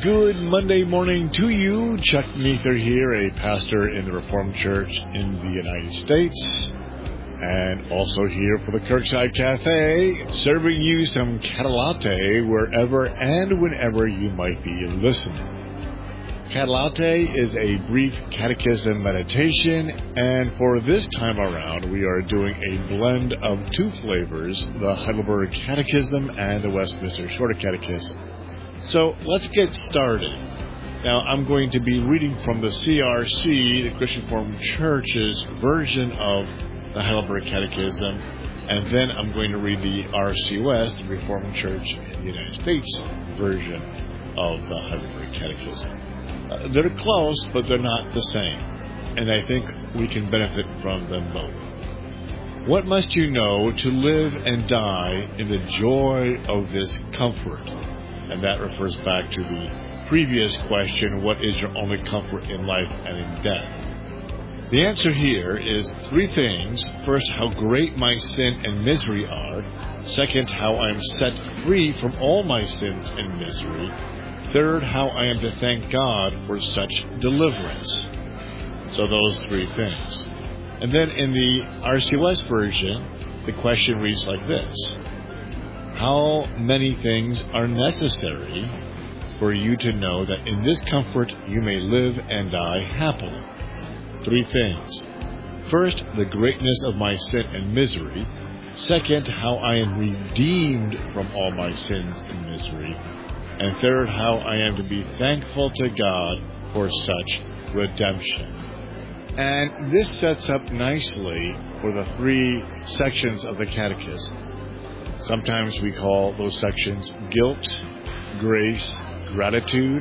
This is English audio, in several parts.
Good Monday morning to you. Chuck Mather here, a pastor in the Reformed Church in the United States, and also here for the Kirkside Cafe, serving you some Catalate wherever and whenever you might be listening. Catalate is a brief catechism meditation, and for this time around, we are doing a blend of two flavors, the Heidelberg Catechism and the Westminster Shorter Catechism. So let's get started. Now, I'm going to be reading from the CRC, the Christian Reformed Church's version of the Heidelberg Catechism, and then I'm going to read the RCOS, the Reformed Church in the United States version of the Heidelberg Catechism. They're close, but they're not the same, and I think we can benefit from them both. What must you know to live and die in the joy of this comfort? And that refers back to the previous question, what is your only comfort in life and in death? The answer here is three things. First, how great my sin and misery are. Second, how I am set free from all my sins and misery. Third, how I am to thank God for such deliverance. So those three things. And then in the RCOS version, the question reads like this. How many things are necessary for you to know that in this comfort you may live and die happily? Three things. First, the greatness of my sin and misery. Second, how I am redeemed from all my sins and misery. And third, how I am to be thankful to God for such redemption. And this sets up nicely for the three sections of the Catechism. Sometimes we call those sections guilt, grace, gratitude,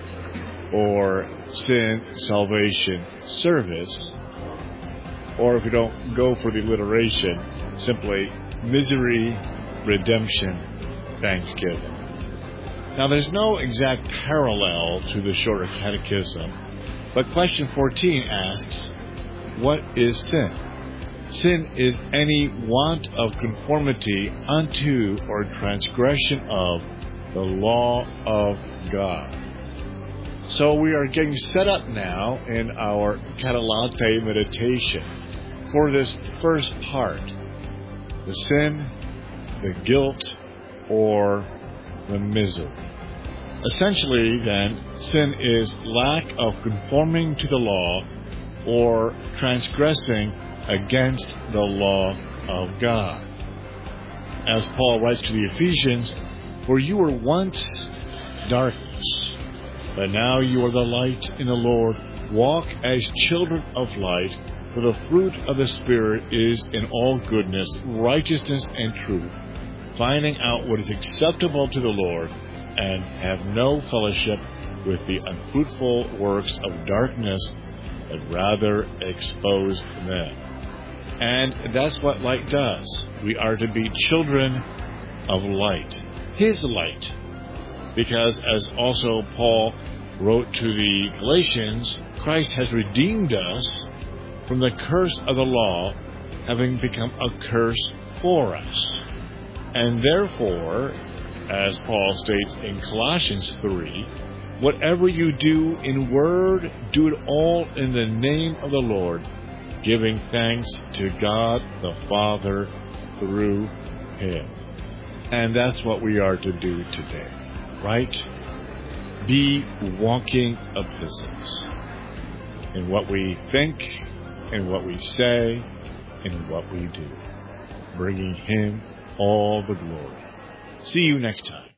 or sin, salvation, service, or if we don't go for the alliteration, simply misery, redemption, thanksgiving. Now, there's no exact parallel to the Shorter Catechism, but question 14 asks, what is sin? Sin is any want of conformity unto or transgression of the law of God. So we are getting set up now in our Catalate meditation for this first part. The sin, the guilt, or the misery. Essentially, then, sin is lack of conforming to the law or transgressing against the law of God. As Paul writes to the Ephesians, for you were once darkness, but now you are the light in the Lord. Walk as children of light, for the fruit of the Spirit is in all goodness, righteousness, and truth, finding out what is acceptable to the Lord, and have no fellowship with the unfruitful works of darkness, but rather expose them. And that's what light does. We are to be children of light, His light. Because as also Paul wrote to the Galatians, Christ has redeemed us from the curse of the law, having become a curse for us. And therefore, as Paul states in Colossians 3, whatever you do in word, do it all in the name of the Lord, giving thanks to God the Father through Him. And that's what we are to do today, right? Be walking epistles in what we think, in what we say, in what we do, bringing Him all the glory. See you next time.